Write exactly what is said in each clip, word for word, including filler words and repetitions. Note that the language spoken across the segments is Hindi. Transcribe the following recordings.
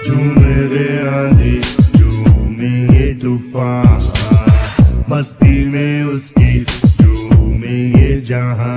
झूमे रे आंधी झूमे ये तूफान, मस्ती में उसकी झूमे ये जहां।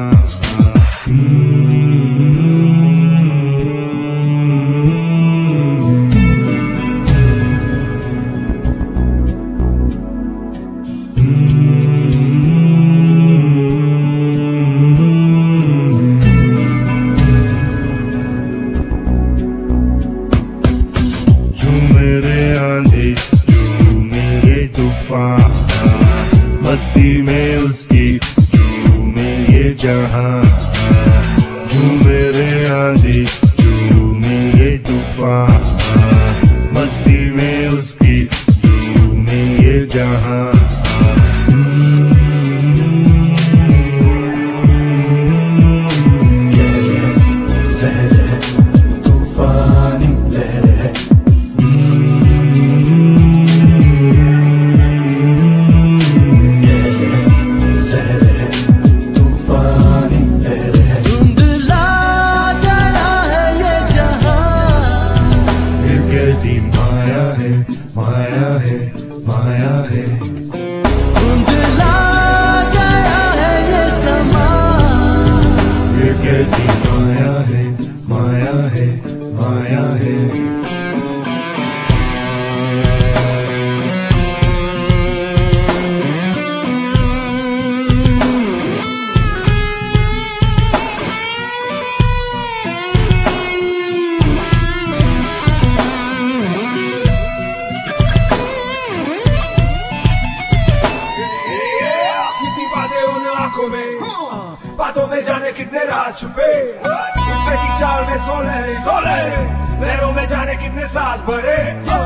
मस्ती में उसकी झूमे ये जहां। झूमे रे आंधी झूमे ये तूफान, मस्ती में उसकी झूमे ये जहां। माया है माया है धुंधला गया है ये समा, ये कैसी माया है माया है माया है। बातों में जाने कितने राज छुपे, उसमें की चाल में सोले सोले, लहरों में जाने कितने साज भरे।